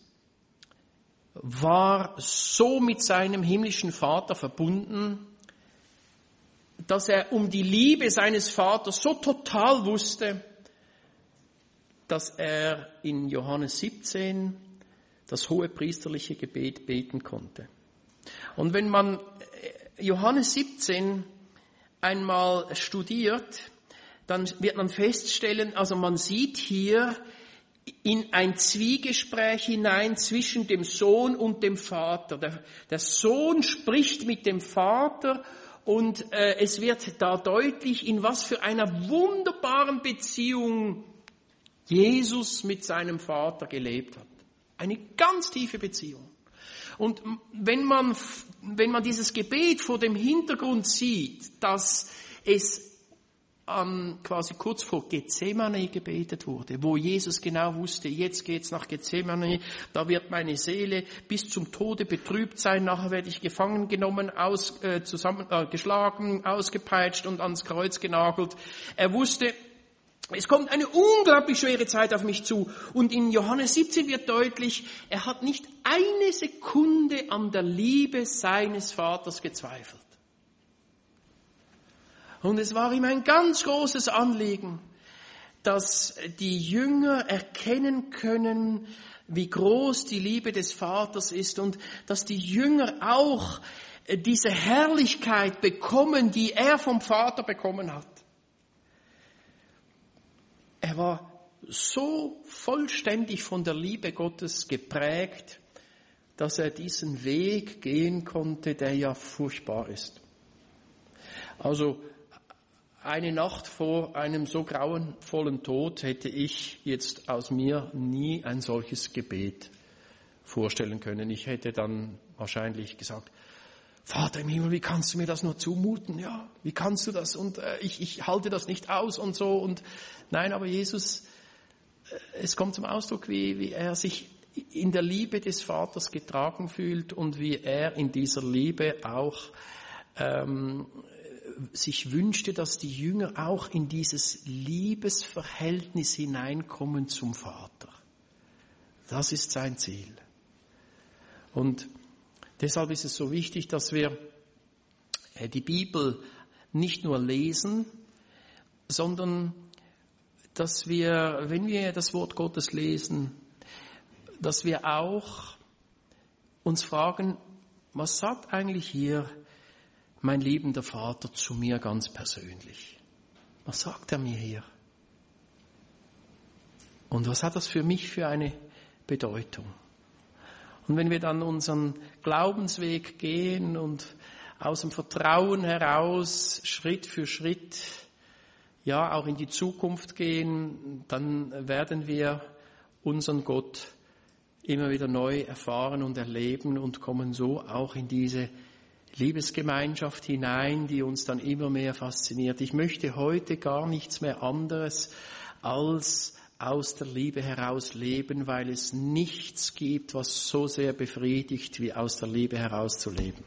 war so mit seinem himmlischen Vater verbunden, dass er um die Liebe seines Vaters so total wusste, dass er in Johannes siebzehn das hohepriesterliche Gebet beten konnte. Und wenn man Johannes siebzehn einmal studiert, dann wird man feststellen, also man sieht hier in ein Zwiegespräch hinein zwischen dem Sohn und dem Vater. Der, der Sohn spricht mit dem Vater und äh, es wird da deutlich, in was für einer wunderbaren Beziehung Jesus mit seinem Vater gelebt hat. Eine ganz tiefe Beziehung. Und wenn man, wenn man dieses Gebet vor dem Hintergrund sieht, dass es ähm, quasi kurz vor Gethsemane gebetet wurde, wo Jesus genau wusste, jetzt geht's nach Gethsemane, da wird meine Seele bis zum Tode betrübt sein, nachher werde ich gefangen genommen, aus, äh, zusammen, äh, geschlagen, ausgepeitscht und ans Kreuz genagelt. Er wusste, es kommt eine unglaublich schwere Zeit auf mich zu. Und in Johannes siebzehn wird deutlich, er hat nicht eine Sekunde an der Liebe seines Vaters gezweifelt. Und es war ihm ein ganz großes Anliegen, dass die Jünger erkennen können, wie groß die Liebe des Vaters ist und dass die Jünger auch diese Herrlichkeit bekommen, die er vom Vater bekommen hat. Er war so vollständig von der Liebe Gottes geprägt, dass er diesen Weg gehen konnte, der ja furchtbar ist. Also eine Nacht vor einem so grauenvollen Tod hätte ich jetzt aus mir nie ein solches Gebet vorstellen können. Ich hätte dann wahrscheinlich gesagt, Vater im Himmel, wie kannst du mir das nur zumuten? Ja, wie kannst du das? Und äh, ich, ich halte das nicht aus und so. Und nein, aber Jesus, äh, es kommt zum Ausdruck, wie, wie er sich in der Liebe des Vaters getragen fühlt und wie er in dieser Liebe auch ähm, sich wünschte, dass die Jünger auch in dieses Liebesverhältnis hineinkommen zum Vater. Das ist sein Ziel. Und deshalb ist es so wichtig, dass wir die Bibel nicht nur lesen, sondern dass wir, wenn wir das Wort Gottes lesen, dass wir auch uns fragen, was sagt eigentlich hier mein liebender Vater zu mir ganz persönlich? Was sagt er mir hier? Und was hat das für mich für eine Bedeutung? Und wenn wir dann unseren Glaubensweg gehen und aus dem Vertrauen heraus Schritt für Schritt, ja, auch in die Zukunft gehen, dann werden wir unseren Gott immer wieder neu erfahren und erleben und kommen so auch in diese Liebesgemeinschaft hinein, die uns dann immer mehr fasziniert. Ich möchte heute gar nichts mehr anderes als aus der Liebe heraus leben, weil es nichts gibt, was so sehr befriedigt, wie aus der Liebe heraus zu leben.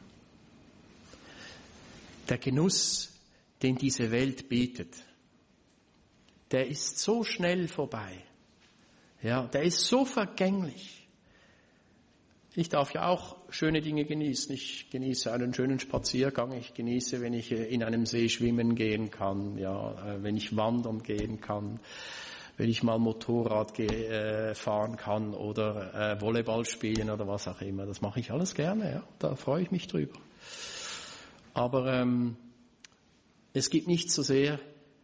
Der Genuss, den diese Welt bietet, der ist so schnell vorbei. Ja, der ist so vergänglich. Ich darf ja auch schöne Dinge genießen. Ich genieße einen schönen Spaziergang. Ich genieße, wenn ich in einem See schwimmen gehen kann, ja, wenn ich wandern gehen kann, wenn ich mal Motorrad ge- fahren kann oder äh, Volleyball spielen oder was auch immer. Das mache ich alles gerne, ja. Da freue ich mich drüber. Aber ähm, es gibt nichts so sehr,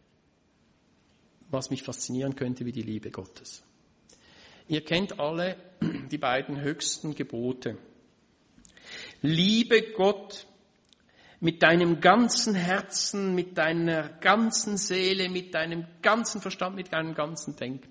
was mich faszinieren könnte, wie die Liebe Gottes. Ihr kennt alle die beiden höchsten Gebote. Liebe Gott mit deinem ganzen Herzen, mit deiner ganzen Seele, mit deinem ganzen Verstand, mit deinem ganzen Denken.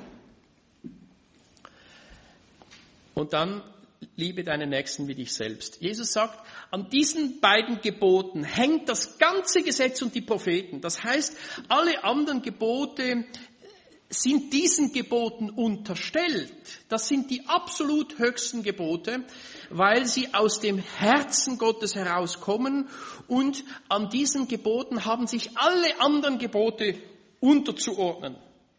Und dann liebe deinen Nächsten wie dich selbst. Jesus sagt, an diesen beiden Geboten hängt das ganze Gesetz und die Propheten. Das heißt, alle anderen Gebote sind diesen Geboten unterstellt. Das sind die absolut höchsten Gebote, weil sie aus dem Herzen Gottes herauskommen und an diesen Geboten haben sich alle anderen Gebote unterzuordnen.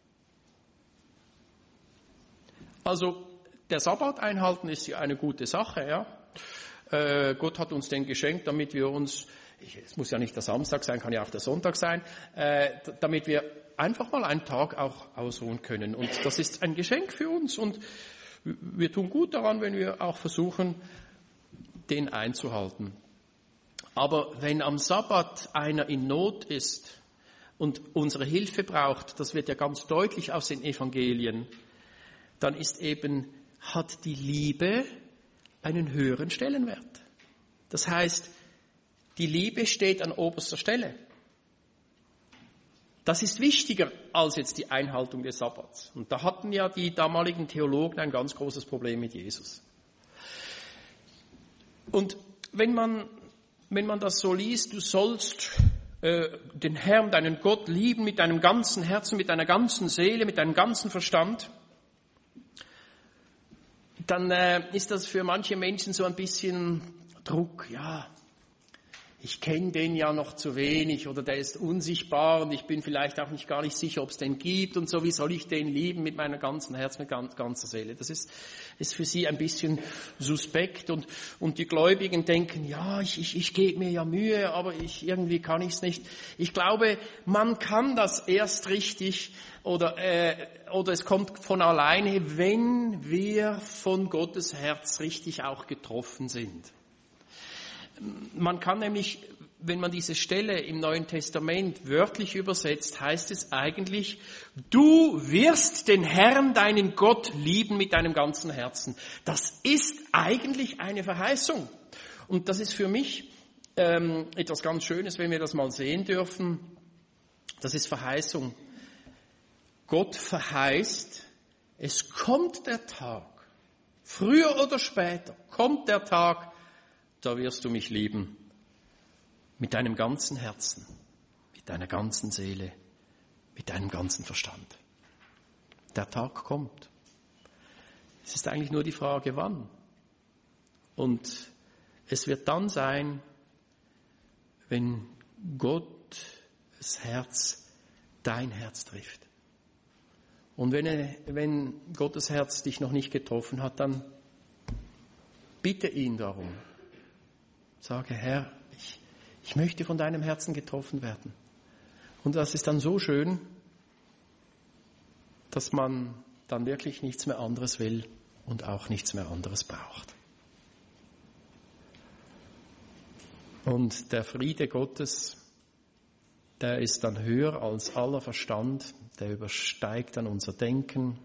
Also der Sabbat einhalten ist ja eine gute Sache, ja. Äh, Gott hat uns den geschenkt, damit wir uns, es muss ja nicht der Samstag sein, kann ja auch der Sonntag sein, äh, damit wir einfach mal einen Tag auch ausruhen können. Und das ist ein Geschenk für uns und wir tun gut daran, wenn wir auch versuchen, den einzuhalten. Aber wenn am Sabbat einer in Not ist und unsere Hilfe braucht, das wird ja ganz deutlich aus den Evangelien, dann ist eben, hat die Liebe einen höheren Stellenwert. Das heißt, die Liebe steht an oberster Stelle. Das ist wichtiger als jetzt die Einhaltung des Sabbats. Und da hatten ja die damaligen Theologen ein ganz großes Problem mit Jesus. Und wenn man, wenn man das so liest, du sollst äh, den Herrn, deinen Gott lieben mit deinem ganzen Herzen, mit deiner ganzen Seele, mit deinem ganzen Verstand, dann äh, ist das für manche Menschen so ein bisschen Druck, ja. Ich kenne den ja noch zu wenig oder der ist unsichtbar und ich bin vielleicht auch nicht gar nicht sicher, ob es den gibt und so, wie soll ich den lieben mit meinem ganzen Herz, mit ganz, ganzer Seele. Das ist, ist für sie ein bisschen suspekt und, und die Gläubigen denken, ja, ich, ich, ich gebe mir ja Mühe, aber ich, irgendwie kann ich es nicht. Ich glaube, man kann das erst richtig oder, äh, oder es kommt von alleine, wenn wir von Gottes Herz richtig auch getroffen sind. Man kann nämlich, wenn man diese Stelle im Neuen Testament wörtlich übersetzt, heißt es eigentlich, du wirst den Herrn, deinen Gott, lieben mit deinem ganzen Herzen. Das ist eigentlich eine Verheißung. Und das ist für mich ähm, etwas ganz Schönes, wenn wir das mal sehen dürfen. Das ist Verheißung. Gott verheißt, es kommt der Tag, früher oder später kommt der Tag, da wirst du mich lieben, mit deinem ganzen Herzen, mit deiner ganzen Seele, mit deinem ganzen Verstand. Der Tag kommt. Es ist eigentlich nur die Frage, wann. Und es wird dann sein, wenn Gottes Herz dein Herz trifft. Und wenn, er, wenn Gottes Herz dich noch nicht getroffen hat, dann bitte ihn darum. Sage, Herr, ich, ich möchte von deinem Herzen getroffen werden. Und das ist dann so schön, dass man dann wirklich nichts mehr anderes will und auch nichts mehr anderes braucht. Und der Friede Gottes, der ist dann höher als aller Verstand, der übersteigt dann unser Denken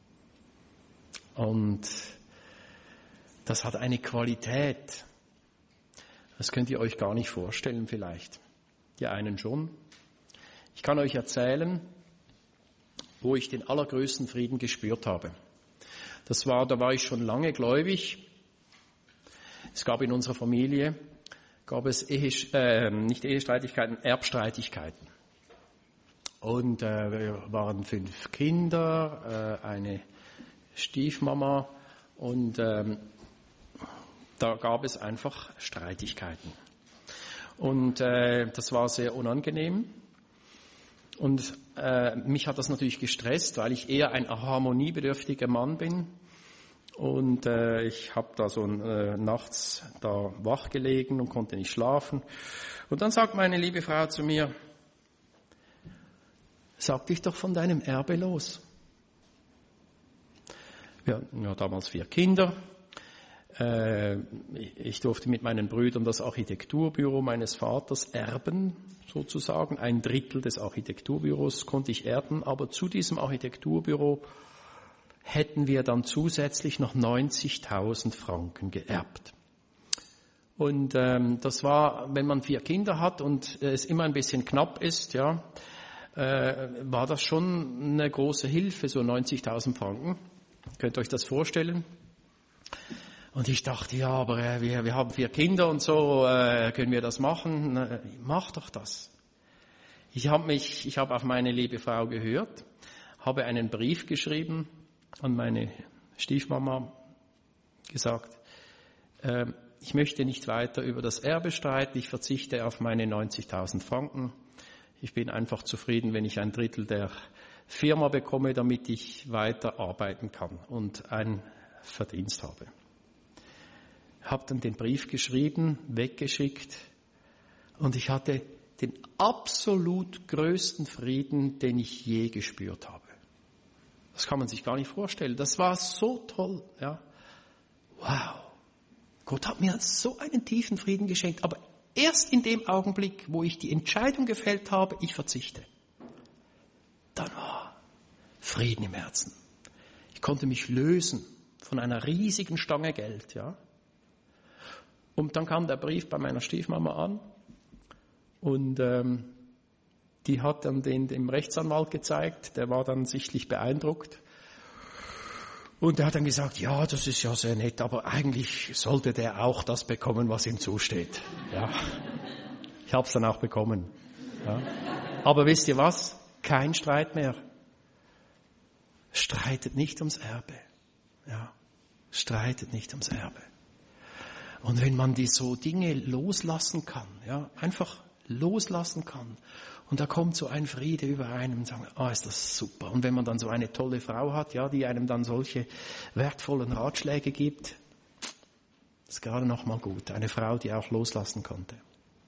und das hat eine Qualität. Das könnt ihr euch gar nicht vorstellen vielleicht. Die einen schon. Ich kann euch erzählen, wo ich den allergrößten Frieden gespürt habe. Das war, da war ich schon lange gläubig. Es gab in unserer Familie, gab es Ehe, äh, nicht Ehestreitigkeiten, Erbstreitigkeiten. Und äh, wir waren fünf Kinder, äh, eine Stiefmama und ähm, da gab es einfach Streitigkeiten. Und äh, das war sehr unangenehm. Und äh, mich hat das natürlich gestresst, weil ich eher ein harmoniebedürftiger Mann bin. Und äh, ich habe da so äh, nachts da wach gelegen und konnte nicht schlafen. Und dann sagt meine liebe Frau zu mir, sag dich doch von deinem Erbe los. Wir hatten ja damals vier Kinder. Ich durfte mit meinen Brüdern das Architekturbüro meines Vaters erben, sozusagen. Ein Drittel des Architekturbüros konnte ich erben, aber zu diesem Architekturbüro hätten wir dann zusätzlich noch neunzigtausend Franken geerbt. Und ähm, das war, wenn man vier Kinder hat und es immer ein bisschen knapp ist, ja, äh, war das schon eine große Hilfe, so neunzigtausend Franken. Könnt ihr euch das vorstellen? Und ich dachte, ja, aber äh, wir, wir haben vier Kinder und so, äh, können wir das machen? Na, mach doch das. Ich habe mich, ich habe auf meine liebe Frau gehört, habe einen Brief geschrieben an meine Stiefmama, gesagt, äh, ich möchte nicht weiter über das Erbe streiten, ich verzichte auf meine neunzigtausend Franken. Ich bin einfach zufrieden, wenn ich ein Drittel der Firma bekomme, damit ich weiter arbeiten kann und einen Verdienst habe. Habe dann den Brief geschrieben, weggeschickt und ich hatte den absolut größten Frieden, den ich je gespürt habe. Das kann man sich gar nicht vorstellen. Das war so toll. Ja. Wow. Gott hat mir so einen tiefen Frieden geschenkt, aber erst in dem Augenblick, wo ich die Entscheidung gefällt habe, ich verzichte. Dann war Frieden im Herzen. Ich konnte mich lösen von einer riesigen Stange Geld, ja. Und dann kam der Brief bei meiner Stiefmama an und ähm, die hat dann den dem Rechtsanwalt gezeigt, der war dann sichtlich beeindruckt und der hat dann gesagt, ja, das ist ja sehr nett, aber eigentlich sollte der auch das bekommen, was ihm zusteht. Ja. Ich habe es dann auch bekommen. Ja. Aber wisst ihr was? Kein Streit mehr. Streitet nicht ums Erbe. Ja. Streitet nicht ums Erbe. Und wenn man die so Dinge loslassen kann, ja, einfach loslassen kann, und da kommt so ein Friede über einem und sagt, ah, ist das super. Und wenn man dann so eine tolle Frau hat, ja, die einem dann solche wertvollen Ratschläge gibt, ist gerade noch mal gut. Eine Frau, die auch loslassen konnte.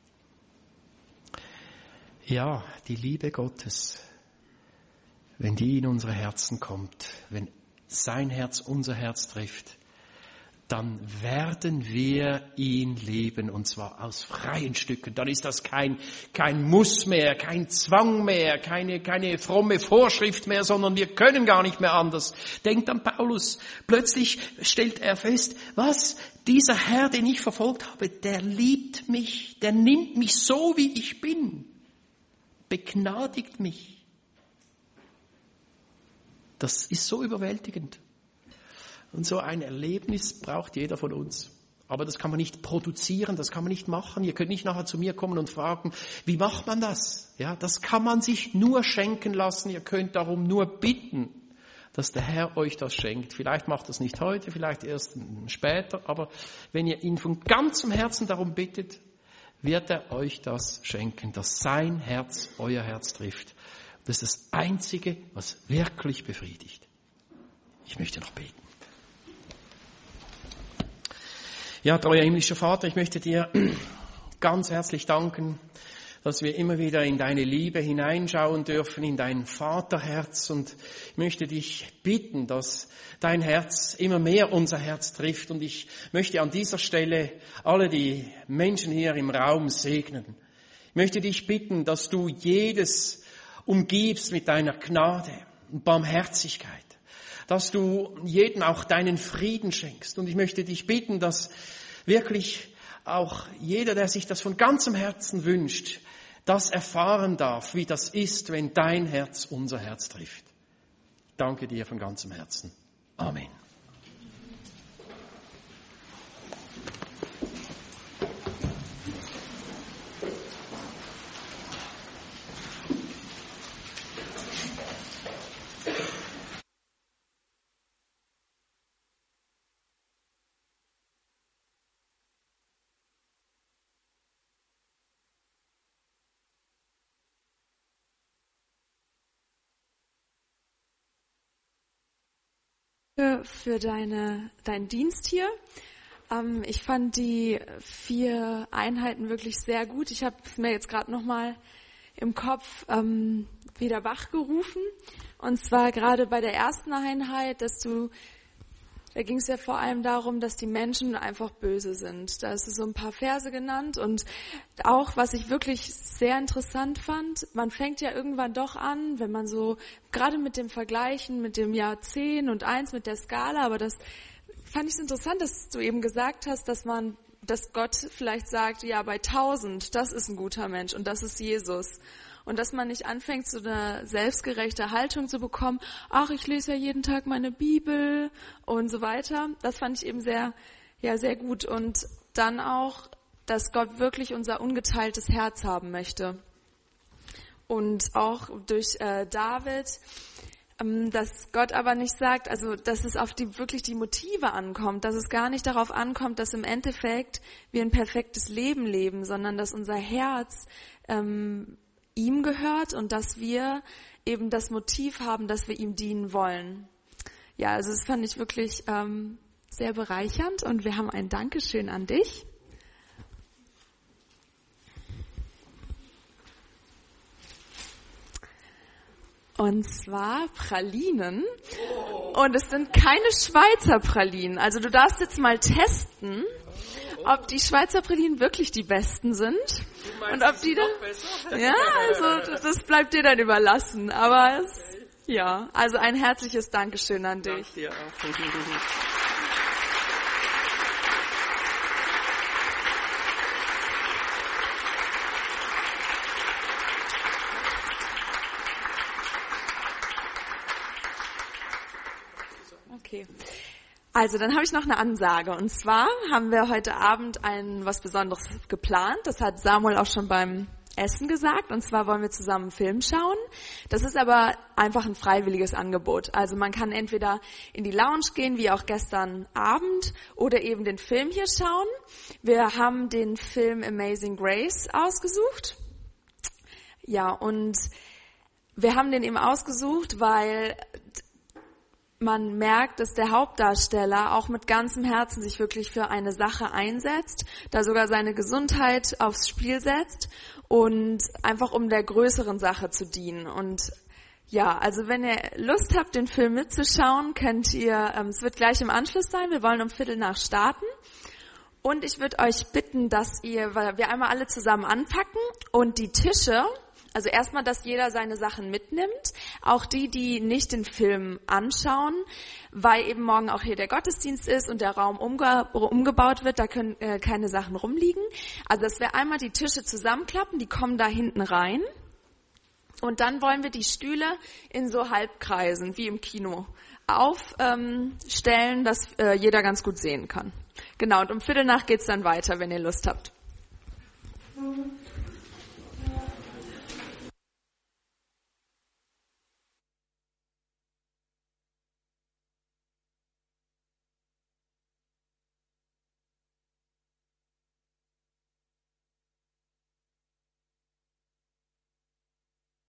Ja, die Liebe Gottes, wenn die in unsere Herzen kommt, wenn sein Herz unser Herz trifft, dann werden wir ihn lieben, und zwar aus freien Stücken. Dann ist das kein, kein Muss mehr, kein Zwang mehr, keine, keine fromme Vorschrift mehr, sondern wir können gar nicht mehr anders. Denkt an Paulus. Plötzlich stellt er fest, was? Dieser Herr, den ich verfolgt habe, der liebt mich, der nimmt mich so, wie ich bin, begnadigt mich. Das ist so überwältigend. Und so ein Erlebnis braucht jeder von uns. Aber das kann man nicht produzieren, das kann man nicht machen. Ihr könnt nicht nachher zu mir kommen und fragen, wie macht man das? Ja, das kann man sich nur schenken lassen. Ihr könnt darum nur bitten, dass der Herr euch das schenkt. Vielleicht macht das nicht heute, vielleicht erst später. Aber wenn ihr ihn von ganzem Herzen darum bittet, wird er euch das schenken, dass sein Herz euer Herz trifft. Das ist das Einzige, was wirklich befriedigt. Ich möchte noch beten. Ja, treuer himmlischer Vater, ich möchte dir ganz herzlich danken, dass wir immer wieder in deine Liebe hineinschauen dürfen, in dein Vaterherz. Und ich möchte dich bitten, dass dein Herz immer mehr unser Herz trifft. Und ich möchte an dieser Stelle alle die Menschen hier im Raum segnen. Ich möchte dich bitten, dass du jedes umgibst mit deiner Gnade und Barmherzigkeit, dass du jedem auch deinen Frieden schenkst. Und ich möchte dich bitten, dass wirklich auch jeder, der sich das von ganzem Herzen wünscht, das erfahren darf, wie das ist, wenn dein Herz unser Herz trifft. Danke dir von ganzem Herzen. Amen. Für deine, deinen Dienst hier. Ähm, ich fand die vier Einheiten wirklich sehr gut. Ich habe mir jetzt gerade nochmal im Kopf ähm, wieder wachgerufen. Und zwar gerade bei der ersten Einheit, dass du, da ging es ja vor allem darum, dass die Menschen einfach böse sind. Da ist so ein paar Verse genannt und auch, was ich wirklich sehr interessant fand, man fängt ja irgendwann doch an, wenn man so, gerade mit dem Vergleichen mit dem Jahr zehn und eins mit der Skala, aber das fand ich so interessant, dass du eben gesagt hast, dass man, dass Gott vielleicht sagt, ja, bei tausend, das ist ein guter Mensch und das ist Jesus. Und dass man nicht anfängt, so eine selbstgerechte Haltung zu bekommen, ach, ich lese ja jeden Tag meine Bibel und so weiter. Das fand ich eben sehr, ja, sehr gut. Und dann auch, dass Gott wirklich unser ungeteiltes Herz haben möchte. Und auch durch äh, David, ähm, dass Gott aber nicht sagt, also dass es auf die wirklich die Motive ankommt, dass es gar nicht darauf ankommt, dass im Endeffekt wir ein perfektes Leben leben, sondern dass unser Herz ähm, ihm gehört und dass wir eben das Motiv haben, dass wir ihm dienen wollen. Ja, also das fand ich wirklich ähm, sehr bereichernd und wir haben ein Dankeschön an dich. Und zwar Pralinen. Und es sind keine Schweizer Pralinen. Also du darfst jetzt mal testen, ob die Schweizer Pralinen wirklich die besten sind. Und ob die dann, ja, also das bleibt dir dann überlassen. Aber es, ja, also ein herzliches Dankeschön an dich. Danke dir auch. Okay. Also, dann habe ich noch eine Ansage. Und zwar haben wir heute Abend ein was Besonderes geplant. Das hat Samuel auch schon beim Essen gesagt. Und zwar wollen wir zusammen einen Film schauen. Das ist aber einfach ein freiwilliges Angebot. Also man kann entweder in die Lounge gehen, wie auch gestern Abend, oder eben den Film hier schauen. Wir haben den Film Amazing Grace ausgesucht. Ja, und wir haben den eben ausgesucht, weil man merkt, dass der Hauptdarsteller auch mit ganzem Herzen sich wirklich für eine Sache einsetzt, da sogar seine Gesundheit aufs Spiel setzt und einfach um der größeren Sache zu dienen. Und ja, also wenn ihr Lust habt, den Film mitzuschauen, könnt ihr, ähm, es wird gleich im Anschluss sein, wir wollen um Viertel nach starten. Und ich würde euch bitten, dass ihr, weil wir einmal alle zusammen anpacken und die Tische, also erstmal, dass jeder seine Sachen mitnimmt, auch die, die nicht den Film anschauen, weil eben morgen auch hier der Gottesdienst ist und der Raum umge- umgebaut wird, da können äh, keine Sachen rumliegen. Also dass wir einmal die Tische zusammenklappen, die kommen da hinten rein und dann wollen wir die Stühle in so Halbkreisen, wie im Kino, aufstellen, ähm, dass äh, jeder ganz gut sehen kann. Genau, und um Viertel nach geht's dann weiter, wenn ihr Lust habt. Mhm.